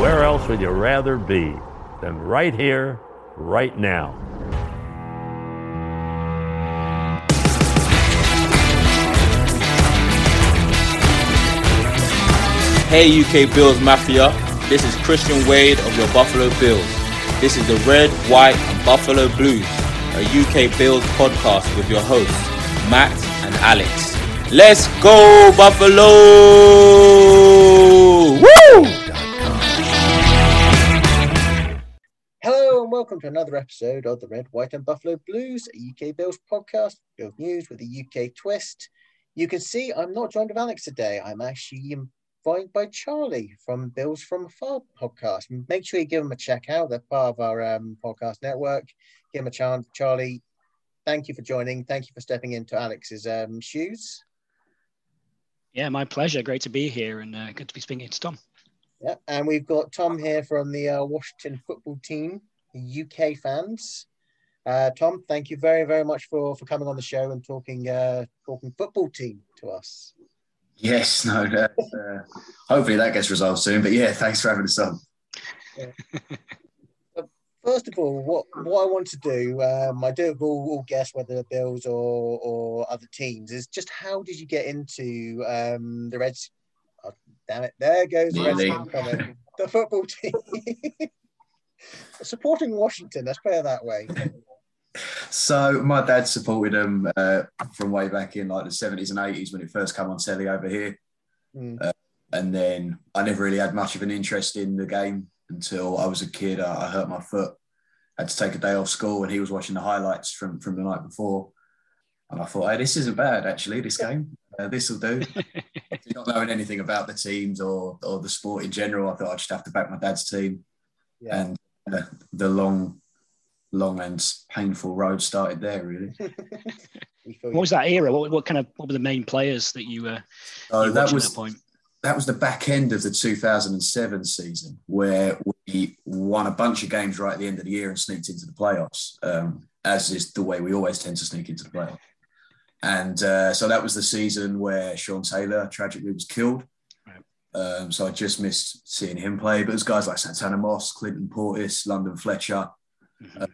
where else would you rather be than right here, right now? Hey UK Bills Mafia, this is Christian Wade of your Buffalo Bills. This is the Red, White and Buffalo Blues, a UK Bills podcast with your hosts, Matt and Alex. Let's go Buffalo! Woo! Hello and welcome to another episode of the Red, White and Buffalo Blues, a UK Bills podcast, Bills news with a UK twist. You can see I'm not joined with Alex today. I'm actually joined by Charlie from Bills from Afar podcast. Make sure you give them a check out. They're part of our podcast network. Give them a chance. Charlie, thank you for joining. Thank you for stepping into Alex's shoes. Yeah, my pleasure. Great to be here and good to be speaking to Tom. Yeah, and we've got Tom here from the Washington football team, the UK fans. Tom, thank you very, very much for coming on the show and talking football team to us. Yes, no, hopefully that gets resolved soon. But yeah, thanks for having us on. Yeah. First of all, what I want to do, I do all guess whether the Bills or other teams, is just how did you get into the Reds? Oh, damn it, there goes the Redskins coming. The football team. Supporting Washington, let's put it that way. So my dad supported them from way back in like the 70s and 80s when it first came on telly over here. And then I never really had much of an interest in the game until I was a kid. I hurt my foot, had to take a day off school, and he was watching the highlights from the night before. And I thought, hey, this isn't bad, actually, this game. This will do. Not knowing anything about the teams or the sport in general, I thought I'd just have to back my dad's team. Yeah. And the long and painful road started there, really. What was that era? What were the main players that you were that at was that point? That was the back end of the 2007 season, where we won a bunch of games right at the end of the year and sneaked into the playoffs, as is the way we always tend to sneak into the playoffs. And so that was the season where Sean Taylor tragically was killed. Right. So I just missed seeing him play. But there's guys like Santana Moss, Clinton Portis, London Fletcher. Mm-hmm.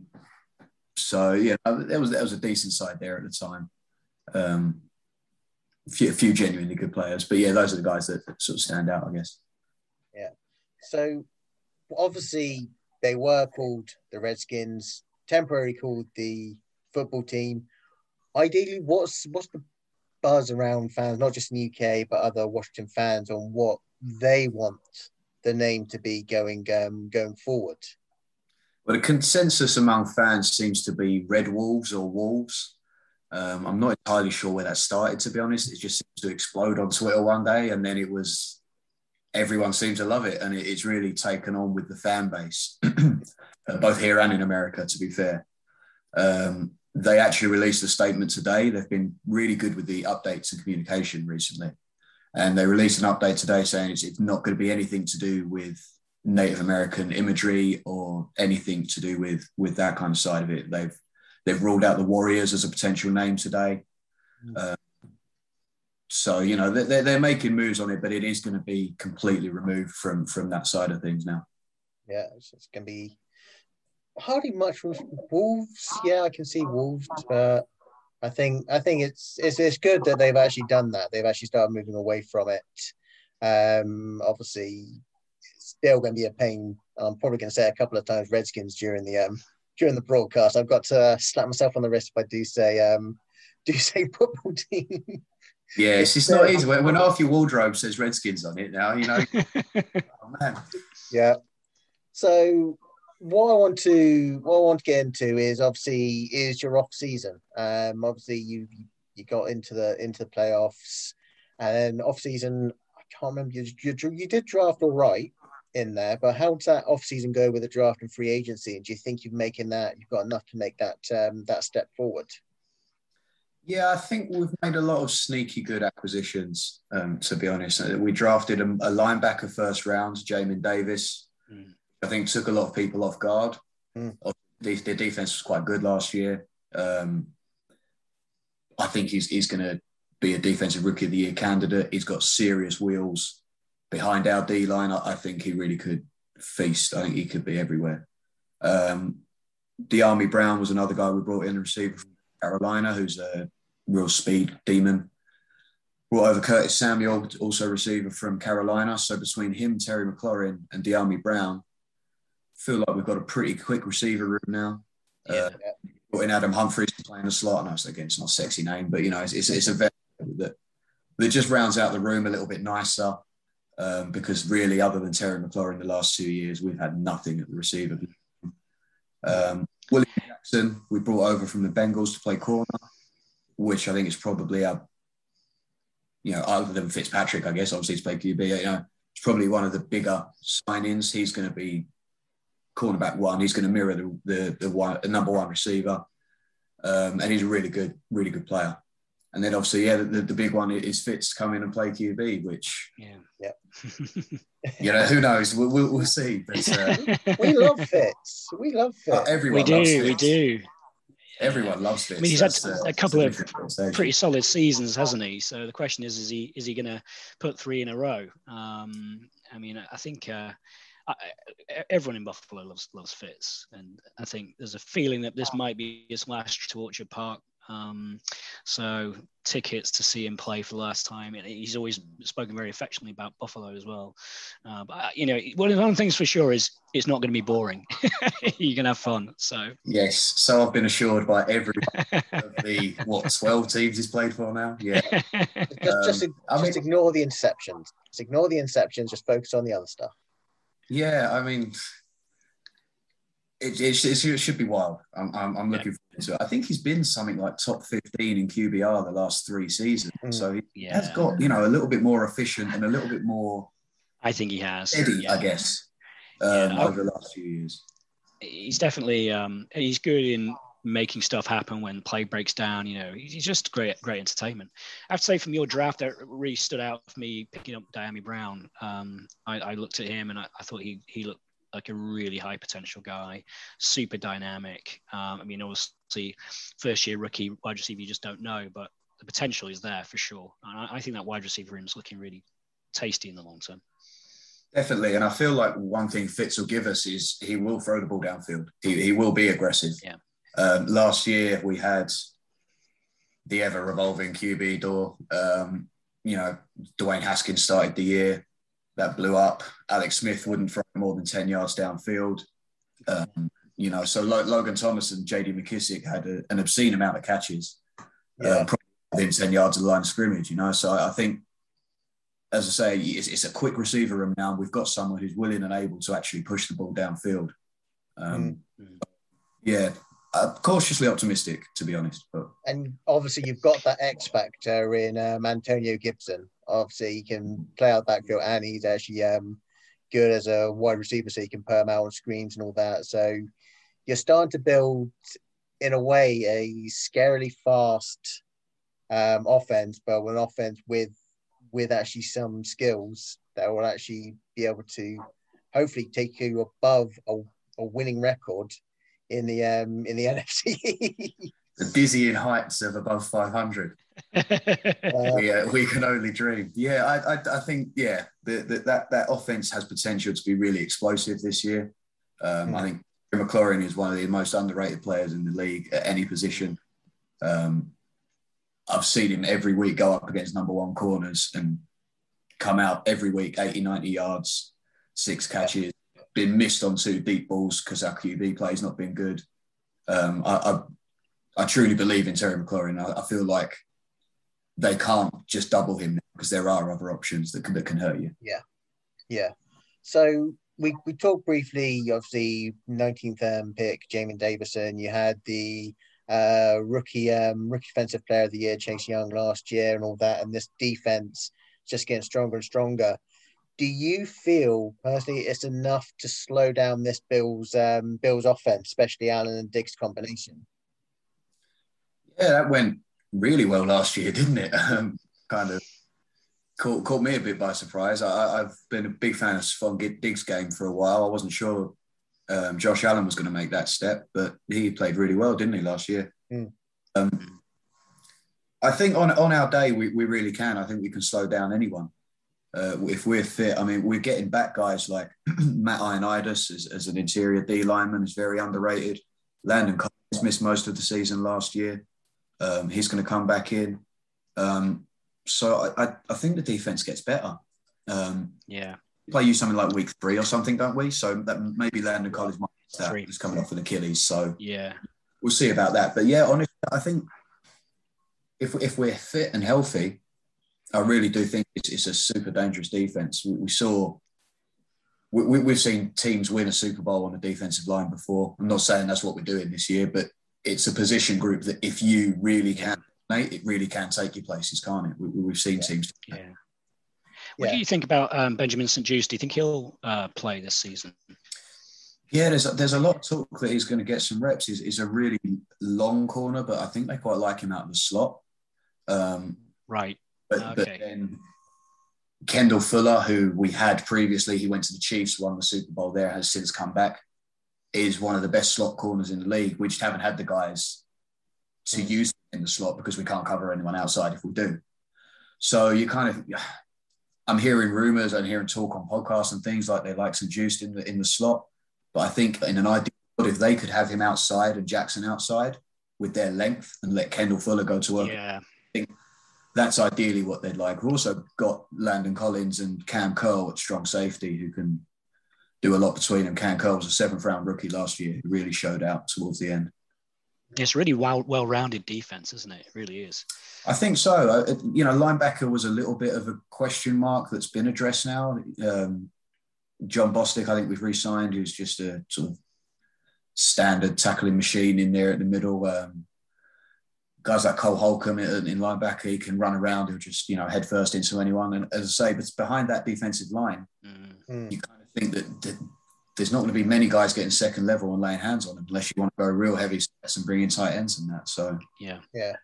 So yeah, there was a decent side there at the time. A few genuinely good players, but yeah, those are the guys that sort of stand out, I guess. Yeah. So obviously they were called the Redskins, temporarily called the football team. Ideally, what's the buzz around fans, not just in the UK but other Washington fans, on what they want the name to be going forward? Well, the consensus among fans seems to be Red Wolves or Wolves. I'm not entirely sure where that started, to be honest. It just seems to explode on Twitter one day, and then everyone seems to love it, and it's really taken on with the fan base, both here and in America, to be fair. They actually released a statement today. They've been really good with the updates and communication recently. And they released an update today saying it's not going to be anything to do with Native American imagery or anything to do with that kind of side of it. They've ruled out the Warriors as a potential name today. So, you know, they're making moves on it, but it is going to be completely removed from that side of things now. Yeah, it's going to be hardly much with Wolves. Yeah, I can see Wolves, but I think it's good that they've actually done that. They've actually started moving away from it. Obviously, it's still going to be a pain. I'm probably going to say a couple of times Redskins during the broadcast. I've got to slap myself on the wrist if I do say football team. Yeah, it's not easy when half your wardrobe says Redskins on it now, you know. Oh man. Yeah. So what I want to get into is obviously your off season. Obviously you got into the playoffs, and then off season. I can't remember. You did draft all right in there, but how does that off season go with the draft and free agency? And do you think you've got enough to make that step forward? Yeah, I think we've made a lot of sneaky good acquisitions, to be honest. We drafted a linebacker first round, Jamin Davis. I think took a lot of people off guard. Their defense was quite good last year. I think he's going to be a defensive rookie of the year candidate. He's got serious wheels behind our D line, I think he really could feast. I think he could be everywhere. De'Ami Brown was another guy we brought in, a receiver from Carolina, who's a real speed demon. Brought over Curtis Samuel, also a receiver from Carolina. So between him, Terry McLaurin, and De'Ami Brown, feel like we've got a pretty quick receiver room now. Brought in Adam Humphries playing the slot. I know, again, it's not a sexy name, but, it's a vet that just rounds out the room a little bit nicer. Because really, other than Terry McLaurin the last 2 years, we've had nothing at the receiver. William Jackson, we brought over from the Bengals to play corner, which I think is probably other than Fitzpatrick, I guess, obviously to play QB, it's probably one of the bigger signings. He's going to be cornerback one. He's going to mirror the number one receiver. And he's a really good player. And then obviously, the big one is Fitz come in and play QB, which, who knows? We'll see. But, we love Fitz. We love Fitz. Everyone loves Fitz. We do. Everyone loves Fitz. I mean, he's had a couple of pretty solid seasons, hasn't he? So the question is he going to put 3 in a row? I mean, I think everyone in Buffalo loves Fitz, and I think there's a feeling that this might be his last trip to Orchard Park. So tickets to see him play for the last time. He's always spoken very affectionately about Buffalo as well. But one of the things for sure is it's not going to be boring. You're going to have fun. So yes, so I've been assured by every of the 12 teams he's played for now. Yeah, just ignore the interceptions. Just ignore the interceptions. Just focus on the other stuff. Yeah, I mean, it should be wild. I'm looking forward to it. I think he's been something like top 15 in QBR the last 3 seasons. So he has got, a little bit more efficient and a little bit more... I think he has. Steady, I guess, over the last few years. He's definitely... he's good in making stuff happen when play breaks down. He's just great entertainment. I have to say, from your draft, that really stood out for me, picking up De'Ami Brown. I looked at him and I thought he looked like a really high potential guy, super dynamic. I mean, obviously, first year rookie wide receiver, you just don't know, but the potential is there for sure. And I think that wide receiver room is looking really tasty in the long term. Definitely. And I feel like one thing Fitz will give us is he will throw the ball downfield. He will be aggressive. Yeah. Last year, we had the ever revolving QB door. Dwayne Haskins started the year. That blew up. Alex Smith wouldn't throw more than 10 yards downfield. So Logan Thomas and J.D. McKissick had an obscene amount of catches, probably within 10 yards of the line of scrimmage, So I think, as I say, it's a quick receiver room now. We've got someone who's willing and able to actually push the ball downfield. I'm cautiously optimistic, to be honest. And obviously, you've got that X factor in Antonio Gibson. Obviously, he can play out backfield, and he's actually good as a wide receiver, so he can perm out on screens and all that. So you're starting to build, in a way, a scarily fast offense, but an offense with actually some skills that will actually be able to hopefully take you above a winning record in the NFC. The dizzying heights of above 500. We can only dream. I think that offense has potential to be really explosive this year. I think McLaurin is one of the most underrated players in the league at any position. I've seen him every week go up against number one corners and come out every week 80, 90 yards, 6 catches, been missed on 2 deep balls because our QB play has not been good. I truly believe in Terry McLaurin. I feel like they can't just double him because there are other options that can hurt you. Yeah. So we talked briefly of the 19th pick, Jamin Davison. You had the rookie defensive player of the year, Chase Young, last year, and all that. And this defense just getting stronger and stronger. Do you feel personally it's enough to slow down this Bills offense, especially Allen and Diggs combination? Yeah, that went really well last year, didn't it? Kind of caught me a bit by surprise. I've been a big fan of Stephon Diggs' game for a while. I wasn't sure Josh Allen was going to make that step, but he played really well, didn't he, last year? I think on our day, we really can. I think we can slow down anyone. If we're fit, I mean, we're getting back guys like Matt Ioannidis as an interior D lineman is very underrated. Landon Collins missed most of the season last year. He's going to come back in. So I think the defense gets better. Play you something like week 3 or something, don't we? So that maybe Landon Collins might be that. He's coming off an Achilles. So we'll see about that. But yeah, honestly, I think if we're fit and healthy, I really do think it's a super dangerous defense. We've seen teams win a Super Bowl on a defensive line before. I'm not saying that's what we're doing this year, but it's a position group that if you really can, it really can take you places, can't it? We've seen teams. What do you think about Benjamin St-Juste? Do you think he'll play this season? Yeah, there's a lot of talk that he's going to get some reps. He's a really long corner, but I think they quite like him out of the slot. Right. But then Kendall Fuller, who we had previously, he went to the Chiefs, won the Super Bowl there, has since come back, is one of the best slot corners in the league. We just haven't had the guys to use in the slot because we can't cover anyone outside if we do. So I'm hearing rumours, I'm hearing talk on podcasts and things like they like St-Juste in the slot. But I think in an ideal world, if they could have him outside and Jackson outside with their length and let Kendall Fuller go to work, I think that's ideally what they'd like. We've also got Landon Collins and Cam Curl at strong safety who can do a lot between them. Cam Curl was a 7th round rookie last year who really showed out towards the end. It's really well-rounded defense, isn't it? It really is. I think so. Linebacker was a little bit of a question mark that's been addressed now. John Bostic, I think we've re-signed, who's just a sort of standard tackling machine in there at the middle. Guys like Cole Holcomb in linebacker, he can run around, he'll just, head first into anyone. And as I say, but behind that defensive line, you kind of think that there's not going to be many guys getting second level and laying hands on them unless you want to go real heavy sets and bring in tight ends and that. So yeah.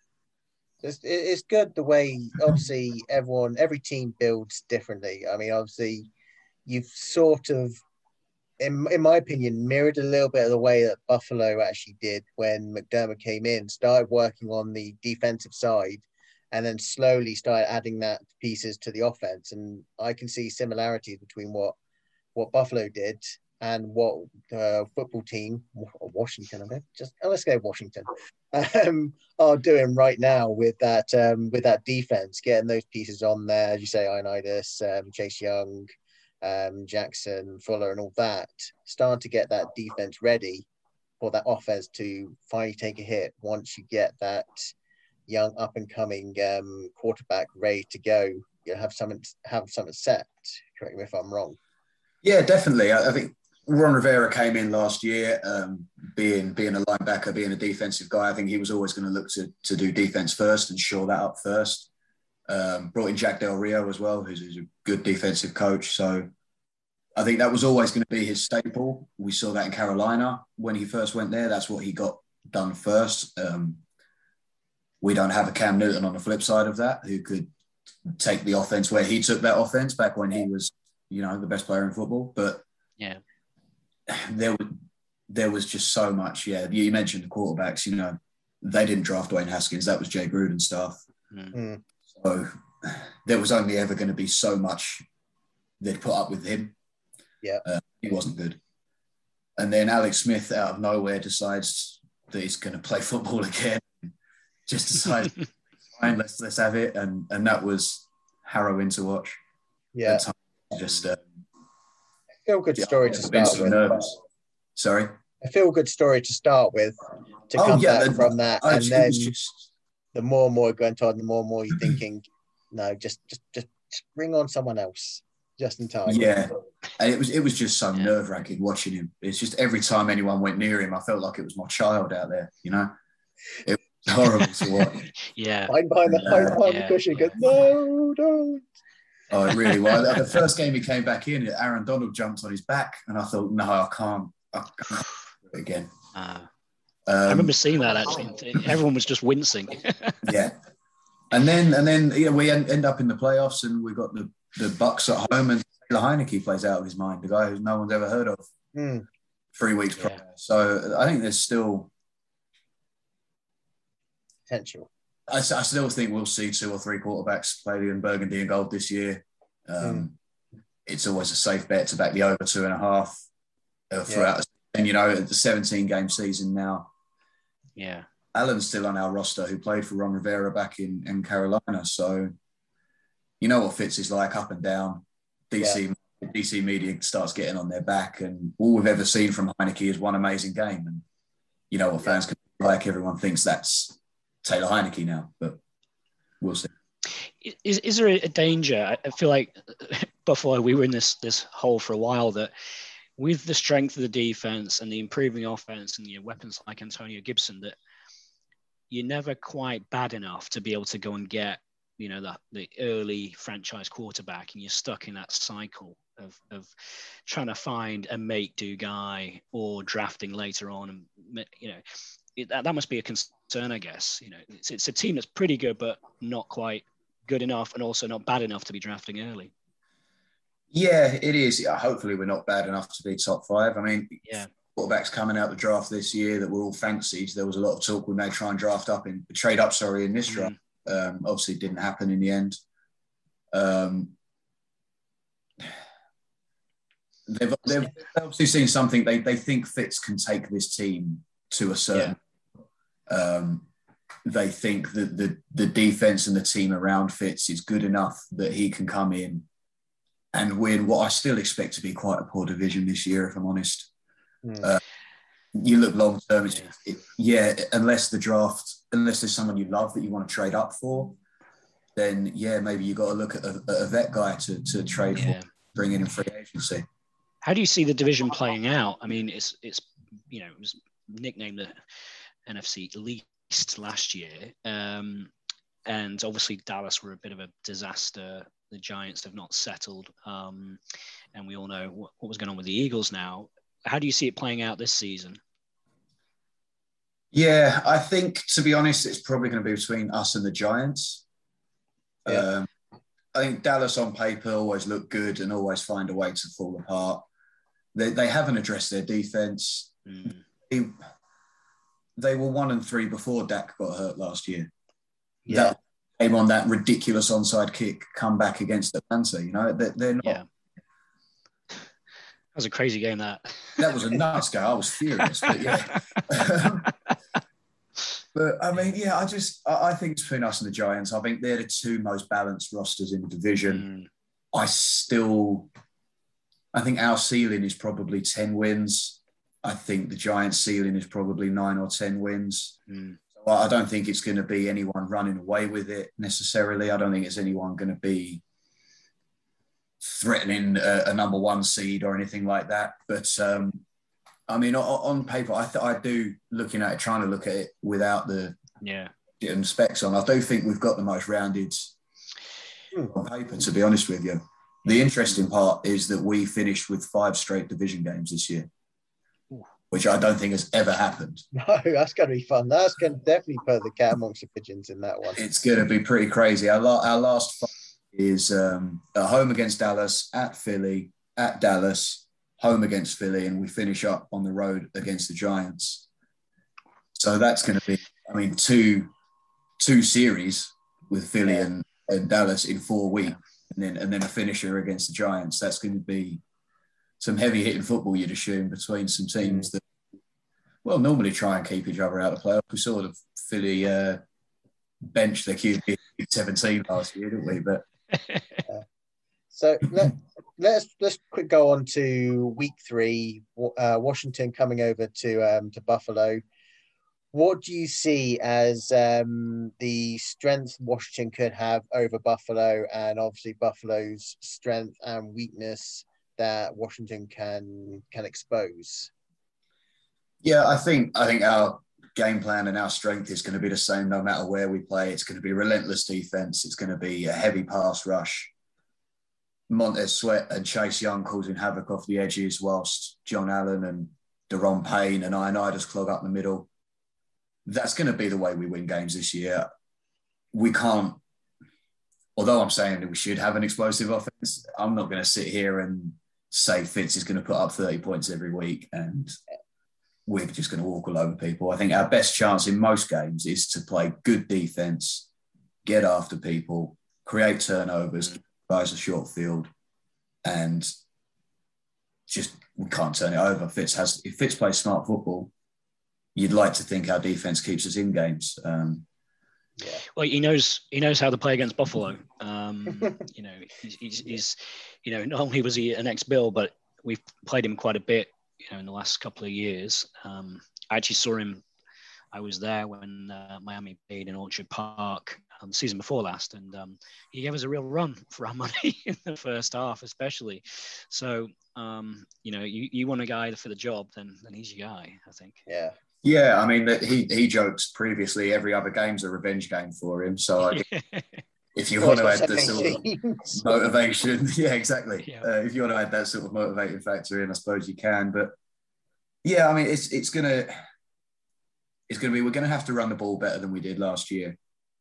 It's good the way, obviously, every team builds differently. I mean, obviously, you've sort of, in my opinion, mirrored a little bit of the way that Buffalo actually did when McDermott came in, started working on the defensive side, and then slowly started adding that pieces to the offense. And I can see similarities between what Buffalo did and what the football team, Washington, let's go Washington, are doing right now with that defense, getting those pieces on there, as you say, Ioannidis, Chase Young, Jackson, Fuller, and all that, starting to get that defense ready for that offense to finally take a hit once you get that young up and coming quarterback ready to go. You have something set. Correct me if I'm wrong. Yeah, definitely. I think Ron Rivera came in last year, being a linebacker, being a defensive guy. I think he was always going to look to do defense first and shore that up first. Brought in Jack Del Rio as well, who's a good defensive coach. So I think that was always going to be his staple. We saw that in Carolina when he first went there. That's what he got done first. We don't have a Cam Newton on the flip side of that, who could take the offense where he took that offense back when he was, the best player in football. But there was just so much. Yeah, you mentioned the quarterbacks. They didn't draft Dwayne Haskins. That was Jay Gruden stuff. So there was only ever going to be so much they'd put up with him. Yeah, he wasn't good. And then Alex Smith out of nowhere decides that he's going to play football again. Just decides, fine, let's have it, and that was harrowing to watch. Yeah, just feel good story to start with. Nervous. Sorry, a feel good story to start with. To come back from that, and then the more and more going on, the more and more you're thinking, no, just bring on someone else just in time. Yeah, and it was just so nerve-wracking watching him. It's just every time anyone went near him, I felt like it was my child out there. It was horrible to watch. Hide behind the cushion. Goes, no, don't. Oh, it really was. The first game he came back in, Aaron Donald jumped on his back, and I thought, no, I can't do it again. I remember seeing that actually. Everyone was just wincing. Yeah, and then we end up in the playoffs, and we got the Bucks at home, and Taylor Heineke plays out of his mind, the guy who no one's ever heard of 3 weeks prior. So I think there's still potential. I still think we'll see 2 or 3 quarterbacks play in burgundy and gold this year. It's always a safe bet to back the over 2.5 throughout. And, you know, the 17-game season now. Yeah. Alan's still on our roster, who played for Ron Rivera back in Carolina. So you know what Fitz is like, up and down. DC media starts getting on their back, and all we've ever seen from Heinicke is one amazing game. And you know what fans can be like. Everyone thinks that's Taylor Heinicke now, but we'll see. Is there a danger? I feel like Buffalo, we were in this hole for a while, that with the strength of the defense and the improving offense and weapons like Antonio Gibson, that you're never quite bad enough to be able to go and get, the early franchise quarterback, and you're stuck in that cycle of trying to find a make-do guy or drafting later on. And, that must be a concern, I guess. It's a team that's pretty good, but not quite good enough, and also not bad enough to be drafting early. Yeah, it is. Hopefully we're not bad enough to be top 5. I mean, quarterbacks coming out the draft this year that were all fancied. There was a lot of talk we may try and trade up in this draft. Obviously didn't happen in the end. They've obviously seen something. They think Fitz can take this team to a certain. They think that the defense and the team around Fitz is good enough that he can come in and win what I still expect to be quite a poor division this year, if I'm honest. You look long term, unless there's someone you love that you want to trade up for, then maybe you got to look at a vet guy to trade for, bring in free agency. How do you see the division playing out? I mean, it was nicknamed the NFC least last year, and obviously Dallas were a bit of a disaster. The Giants have not settled, and we all know what was going on with the Eagles now. How do you see it playing out this season? Yeah, I think, to be honest, it's probably going to be between us and the Giants. I think Dallas on paper always look good and always find a way to fall apart. They haven't addressed their defense. They were 1-3 before Dak got hurt last year. That came on that ridiculous onside kick comeback against Atlanta. They're not. Yeah. That was a crazy game. That was a nuts game. I was furious, but But I mean, I think it's between us and the Giants. I think they're the two most balanced rosters in the division. I think our ceiling is probably 10 wins. I think the Giants' ceiling is probably 9 or 10 wins. So I don't think it's going to be anyone running away with it necessarily. I don't think it's anyone going to be threatening a number 1 seed or anything like that. But I mean, on paper, I do, trying to look at it without the getting specs on. I do think we've got the most rounded on paper, to be honest with you. The interesting part is that we finished with 5 straight division games this year, which I don't think has ever happened. No, that's going to be fun. That's going to definitely put the cat amongst the pigeons in that one. It's going to be pretty crazy. Our last 5 is at home against Dallas, at Philly, at Dallas, home against Philly, and we finish up on the road against the Giants. So that's going to be, I mean, two series with Philly and Dallas in 4 weeks, and then a finisher against the Giants. That's going to be some heavy hitting football, you'd assume, between some teams that, well, normally try and keep each other out of the playoffs. We saw the Philly bench their QB 17 last year, didn't we? But so let's quick go on to week 3. Washington coming over to Buffalo. What do you see as the strength Washington could have over Buffalo, and obviously Buffalo's strength and weakness that Washington can expose? Yeah, I think our game plan and our strength is going to be the same no matter where we play. It's going to be relentless defense. It's going to be a heavy pass rush. Montez Sweat and Chase Young causing havoc off the edges, whilst John Allen and Deron Payne and Ioannidis clog up the middle. That's going to be the way we win games this year. We can't, although I'm saying that we should have an explosive offense, I'm not going to sit here and say Fitz is going to put up 30 points every week and we're just going to walk all over people. I think our best chance in most games is to play good defense, get after people, create turnovers, guys are short field, and just we can't turn it over. If Fitz plays smart football, you'd like to think our defense keeps us in games. Well, he knows how to play against Buffalo. He's not only was he an ex-Bill, but we've played him quite a bit, in the last couple of years. I actually saw him. I was there when Miami played in Orchard Park the season before last, and he gave us a real run for our money in the first half, especially. So, you want a guy for the job, then he's your guy, I think. Yeah. Yeah, I mean, he jokes previously every other game's a revenge game for him. So if you want to add the sort of motivation, yeah, exactly. Yeah. If you want to add that sort of motivating factor in, I suppose you can. But yeah, I mean, it's gonna be, we're gonna have to run the ball better than we did last year.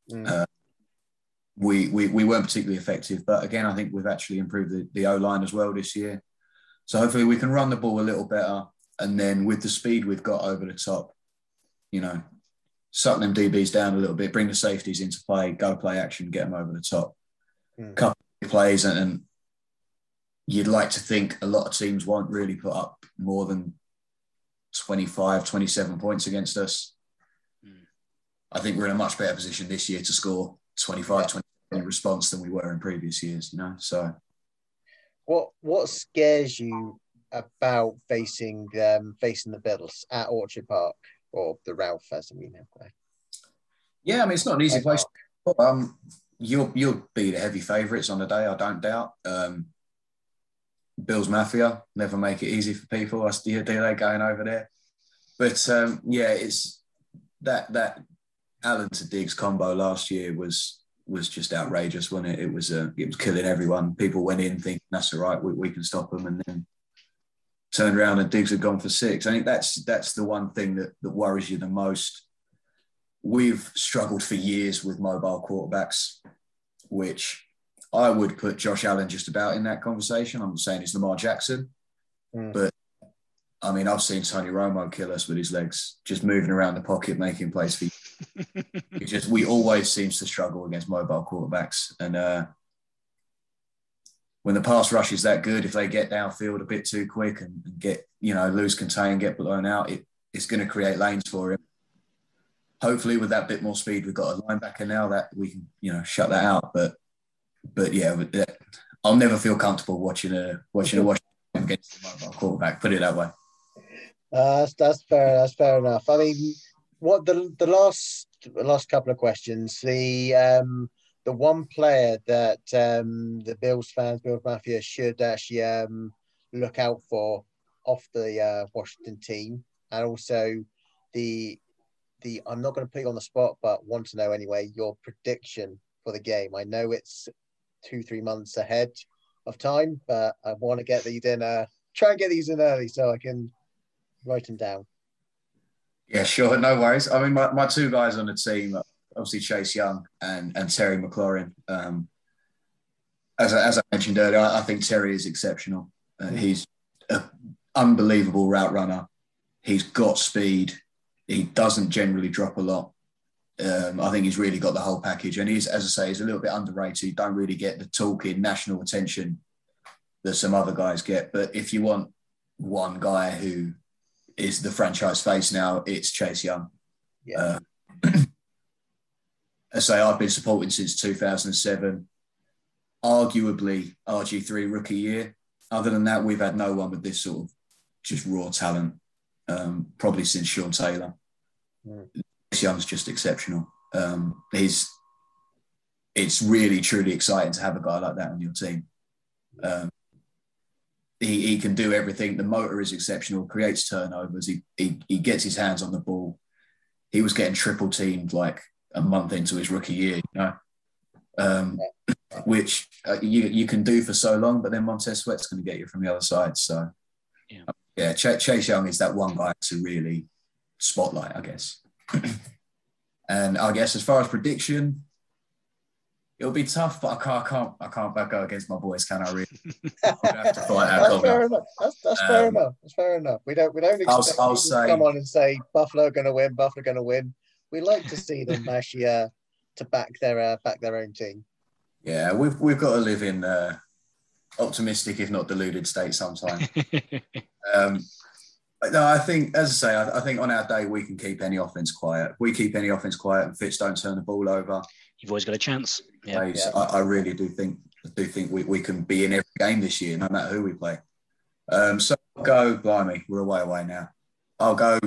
We weren't particularly effective, but again, I think we've actually improved the O-line as well this year. So hopefully we can run the ball a little better. And then with the speed we've got over the top, suck them DBs down a little bit, bring the safeties into play, go play action, get them over the top. Couple of plays, and you'd like to think a lot of teams won't really put up more than 25, 27 points against us. I think we're in a much better position this year to score 25, 20 in response than we were in previous years, So what scares you about facing the Bills at Orchard Park, or the Ralph, as we now play? Yeah, I mean, it's not an easy place. You'll be the heavy favourites on the day, I don't doubt. Bills Mafia never make it easy for people. I see they going over there, but it's that Allen to Diggs combo last year was just outrageous, wasn't it? It was killing everyone. People went in thinking that's all right, we can stop them, and then turned around and Diggs had gone for 6. I think that's the one thing that worries you the most. We've struggled for years with mobile quarterbacks, which I would put Josh Allen just about in that conversation. I'm not saying it's Lamar Jackson, but I mean, I've seen Tony Romo kill us with his legs, just moving around the pocket, making plays for you. We always seems to struggle against mobile quarterbacks. And when the pass rush is that good, if they get downfield a bit too quick and get, lose contain, get blown out, it's going to create lanes for him. Hopefully with that bit more speed, we've got a linebacker now that we can, shut that out. But yeah, I'll never feel comfortable watching a Washington against a mobile quarterback, put it that way. That's fair. That's fair enough. I mean, what the last couple of questions, the one player that the Bills Mafia should actually look out for off the Washington team, and also the I'm not going to put you on the spot, but want to know anyway your prediction for the game. I know it's 2-3 months ahead of time, but I want to get these in. Try and get these in early so I can write them down. Yeah, sure, no worries. I mean, my two guys on the team, obviously Chase Young and Terry McLaurin. As I mentioned earlier, I think Terry is exceptional. He's an unbelievable route runner. He's got speed. He doesn't generally drop a lot. I think he's really got the whole package. And he's, as I say, he's a little bit underrated. Don't really get the talking national attention that some other guys get. But if you want one guy who is the franchise face now, it's Chase Young. Yeah. I say I've been supporting since 2007. Arguably RG3 rookie year. Other than that, we've had no one with this sort of just raw talent, probably since Sean Taylor. Chase Young's just exceptional. It's really, truly exciting to have a guy like that on your team. He can do everything. The motor is exceptional, creates turnovers. He gets his hands on the ball. He was getting triple teamed like a month into his rookie year, which you can do for so long, but then Montez Sweat's going to get you from the other side. So, yeah, Chase Young is that one guy to really spotlight, I guess. And I guess as far as prediction, it'll be tough, but I can't back out against my boys, can I? Really? I'm gonna have to fight out. That's fair enough. That's fair enough. That's fair enough. We don't expect I'll people to come on and say Buffalo are going to win. Buffalo are going to win. We like to see them actually to back their own team. Yeah, we've got to live in optimistic, if not deluded, state sometimes. No, I think, as I say, I think on our day we can keep any offense quiet. If we keep any offense quiet and Fitz don't turn the ball over, you've always got a chance. Yeah. I really do think we can be in every game this year, no matter who we play. So I'll go, blimey, we're away now. I'll go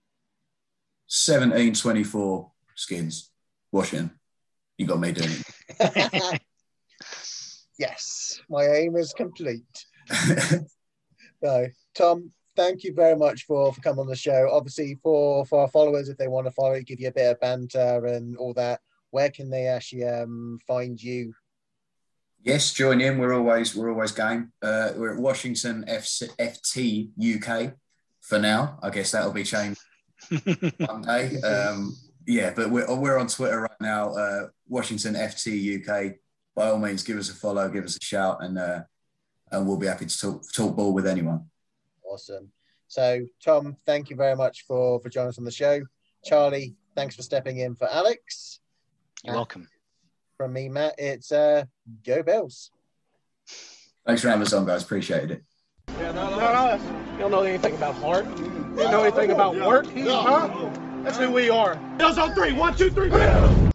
17-24 Skins, Washington. You got me doing it. Yes, my aim is complete. No, Tom, thank you very much for coming on the show. Obviously, for our followers, if they want to follow, give you a bit of banter and all that, where can they actually find you? Yes, join in. We're always game. We're at Washington FT UK for now. I guess that'll be changed one day. But we're on Twitter right now. Washington FT UK. By all means, give us a follow, give us a shout, and we'll be happy to talk ball with anyone. Awesome. So, Tom, thank you very much for joining us on the show. Charlie, thanks for stepping in for Alex. You're welcome. From me, Matt, it's Go Bills. Thanks for having us on, guys. Appreciated it. Yeah, no. You don't know anything about heart. You don't know anything about work. Huh? That's who we are. Bills on 3. 1, 2, 3.